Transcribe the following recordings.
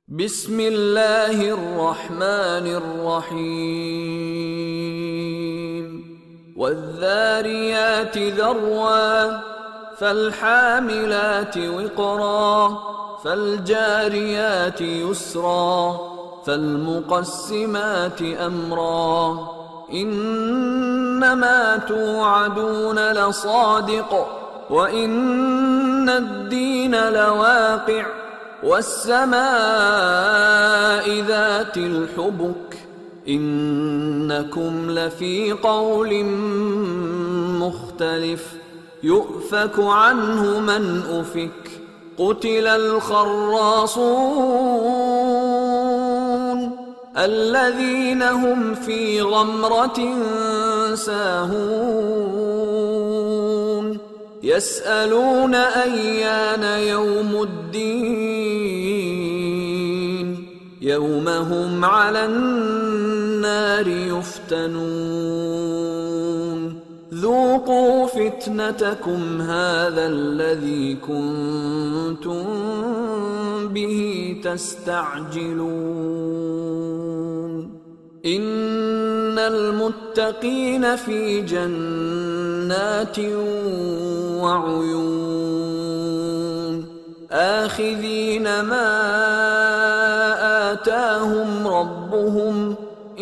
بسم الله الرحمن الرحيم والذاريات ذروا فالحاملات وقرا فالجاريات يسرا فالمقسمات أمرا إنما توعدون لصادق وإن الدين لواقع والسماء ذات الحبك إنكم لفي قول مختلف يؤفك عنه من أفك قتل الخراصون الذين هم في غمرة ساهون يسألون أيان يوم الدين يوم هم على النار يفتنون ذوقوا فتنتكم هذا الذي كنتم به تستعجلون إن المتقين في جنات وعيون آخذين ما آتاهم ربهم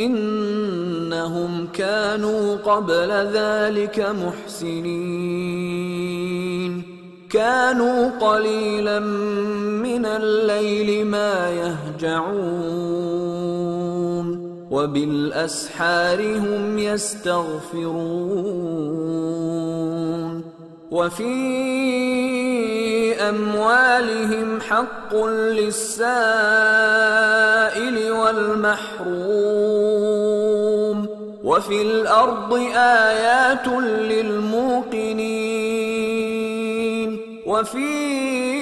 إنهم كانوا قبل ذلك محسنين كانوا قليلا من الليل ما يهجعون وبالأسحار هم يستغفرون وفي أموالهم حق للسائل والمحروم وفي الأرض آيات للموقنين وفي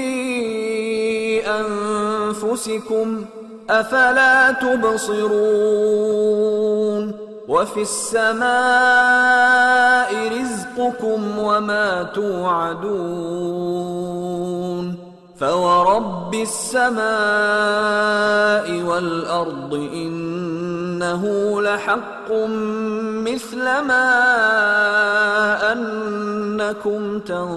أنفسكم أفلا تبصرون وفي السماء رزقكم وما توعدون فورب السماء والأرض إنه لحق مثل ما أنكم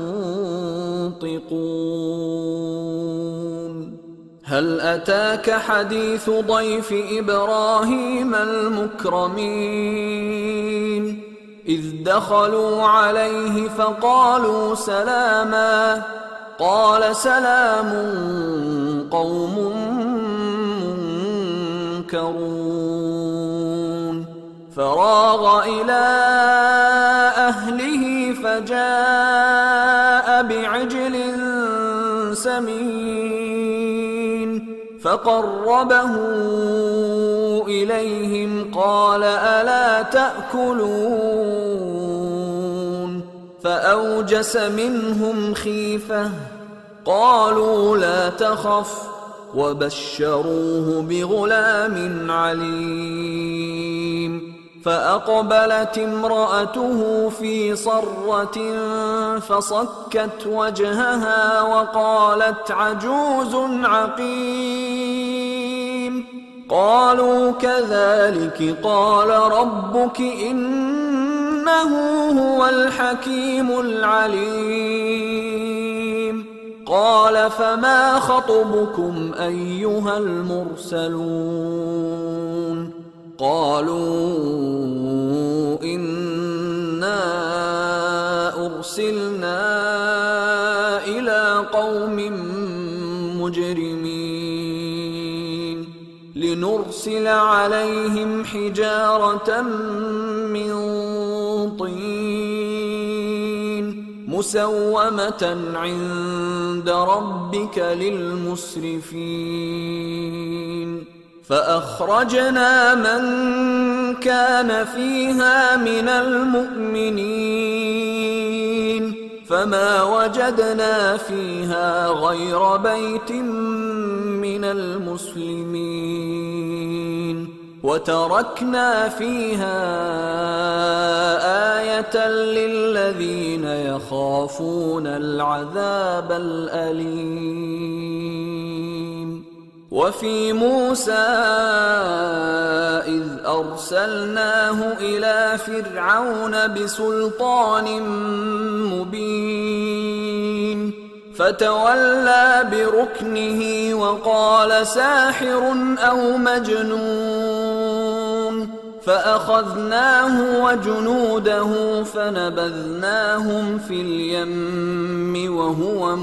تنطقون هل أتاك حديث ضيف إبراهيم المكرمين إذ دخلوا عليه فقالوا سلاما قال سلام قوم منكرون فراغ إلى أهله فجاء بعجل سمين فقربه إليهم قال ألا تأكلون فأوجس منهم خيفة قالوا لا تخف وبشروه بغلام عليم فأقبلت امرأته في صرة فصكت وجهها وقالت عجوز عقيم قالوا كذلك قال ربك إنه هو الحكيم العليم قال فما خطبكم أيها المرسلون قالوا إنا أرسلنا إلى قوم مجرمين لنرسل عليهم حجارة من طين مسومة عند ربك للمسرفين فأخرجنا من كان فيها من المؤمنين فما وجدنا فيها غير بيت من المسلمين وتركنا فيها آية للذين يخافون العذاب الأليم وفي موسى إذ أرسلناه إلى فرعون بسلطان مبين فتولى بركنه وقال ساحر أو مجنون فأخذناه وجنوده فنبذناهم في اليم وهو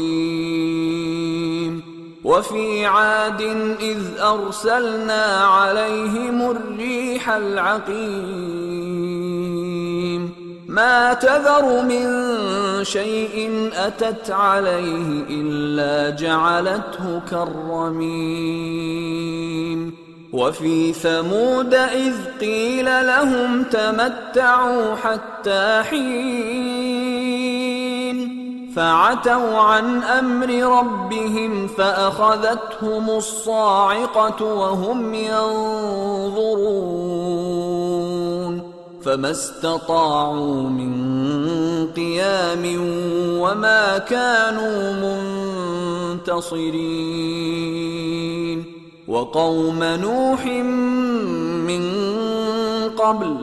مليم وفي عاد إذ أرسلنا عليهم الريح العقيم ما تذر من شيء أتت عليه إلا جعلته كالرميم وفي ثمود إذ قيل لهم تمتعوا حتى حين فعتوا عن أمر ربهم فأخذتهم الصاعقة وهم ينظرون فما استطاعوا من قيام وما كانوا منتصرين وقوم نوح من قبل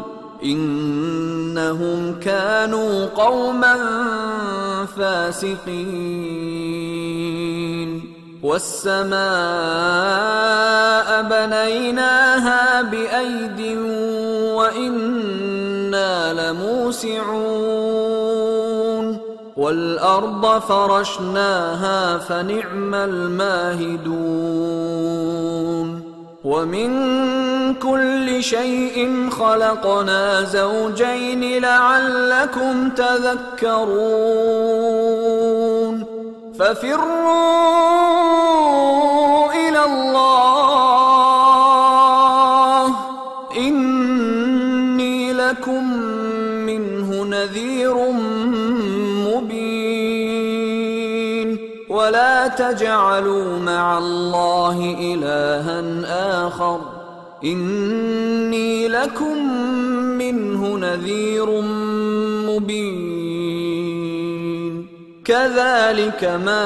إنهم كانوا قوما فاسقين والسماء بنيناها بأيد وإنا لموسعون والأرض فرشناها فنعم الماهدون ومن كل شيء خلقنا زوجين لعلكم تذكرون ففروا إلى الله إني لكم منه نذير مبين ولا تجعلوا مع الله إلها آخر إني لكم منه نذير مبين كذلك ما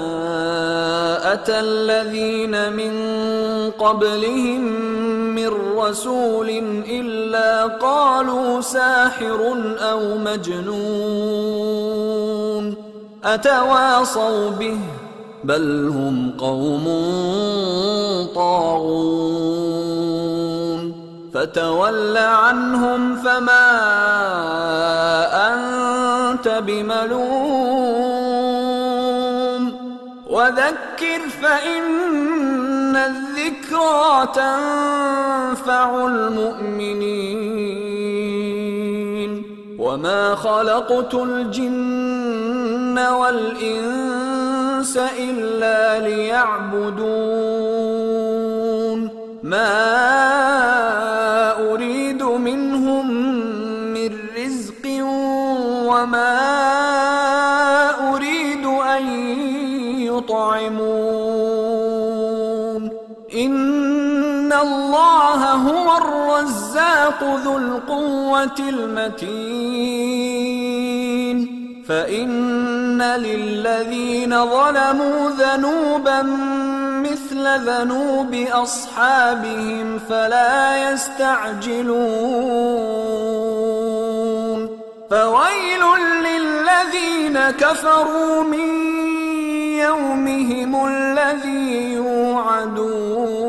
أتى الذين من قبلهم من رسول إلا قالوا ساحر أو مجنون أتواصوا به بل هم قوم طاغون فتول عنهم فما أنت بملوم وذكر فإن الذكرى تنفع المؤمنين وما خلقت الجن والإنس إلا ليعبدون ما أريد منهم من رزق وما أريد أن يطعمون إن الله هو الرزاق ذو القوة المتين فإن للذين ظلموا ذنوبا مثل ذنوب أصحابهم فلا يستعجلون فويل للذين كفروا من يومهم الذي يوعدون